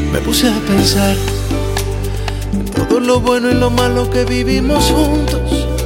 Me puse a pensar en todo lo bueno y lo malo que vivimos juntos.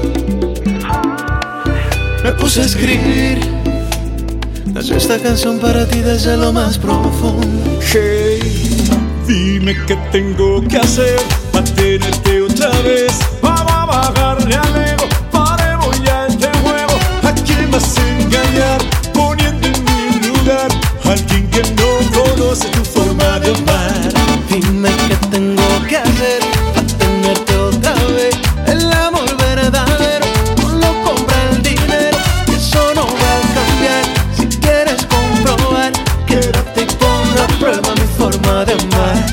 Me puse a escribir, nació esta canción para ti desde lo más profundo. Hey, dime qué tengo que hacer para tenerte otra vez. Vamos a bajarle al ego, paremos ya este juego. ¿A quién vas a engañar poniendo en mi lugar a alguien que no conoce tu forma de amar? Dime qué tengo que hacer para tenerte otra vez. El amor verdadero no lo compra el dinero, y eso no va a cambiar. Si quieres comprobar, quédate y pon a prueba mi forma de amar.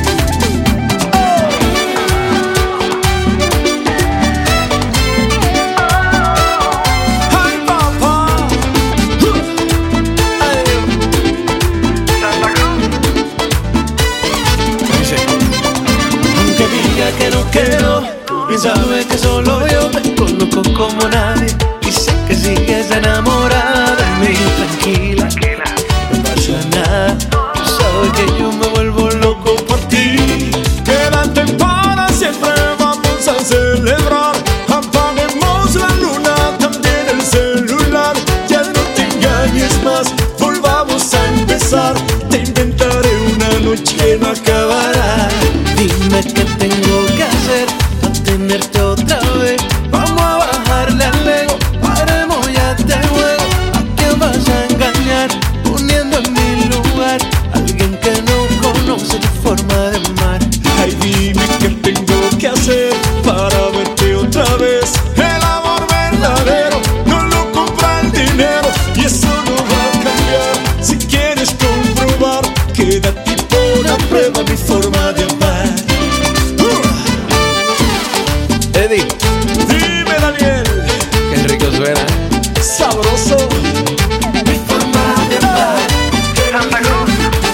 Que no quiero, tú bien sabes que solo yo te conozco como nadie, y sé que sigues enamorada de mí. Tranquila, no pasa nada, tú sabes que yo me vuelvo loco por ti. Quédate para siempre, vamos a celebrar. Apaguemos la luna, también el celular. Ya no te engañes más, volvamos a empezar. Te inventaré una noche que no acabará. Dime qué tengo que hacer para tenerte otra vez. Vamos a bajarle al ego, paremos ya este juego. ¿A quién vas a engañar poniendo en mi lugar a alguien que no conoce tu forma de amar? Ay, dime qué tengo que hacer para verte otra vez. El amor verdadero no lo compra el dinero, y eso no va a cambiar. Si quieres comprobar, quédate y pon a prueba mi forma de amar. Eddie, Dime, Daniel, qué rico suena. sabroso. Mi forma de amar. Santa Cruz.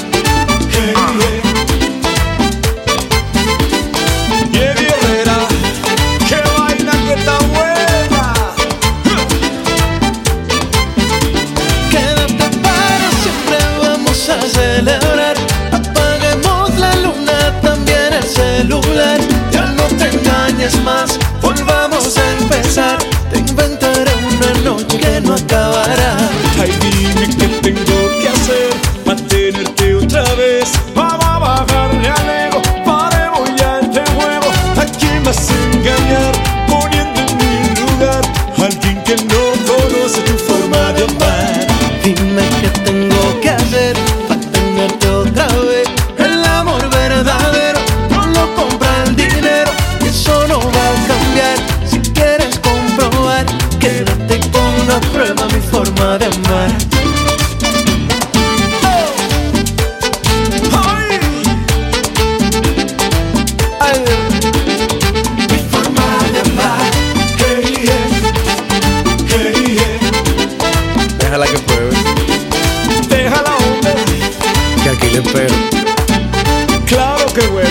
Y Eddie Herrera, que vaina que está buena. Quédate para siempre, vamos a celebrar. Apaguemos la luna, también el celular. Ya no te engañes más, volvamos a empezar. Te inventaré una noche que no acabará. Ay, dime qué tengo que hacer para tenerte otra vez. Vamos a bajarle al ego, paremos ya este juego. ¿A quién vas a engañar poniendo en mi lugar a alguien que no conoce tu forma de amar? Dime qué tengo que hacer para tenerte otra vez. El amor verdadero no lo compra el dinero, y eso no va a cambiar. Si quieres comprobar, quédate y pon a prueba mi forma de amar. Ay, Mi forma de amar. hey, yeah, hey, yeah. Déjala que pruebe, Déjala, hombre, que aquí le espero. claro que bueno.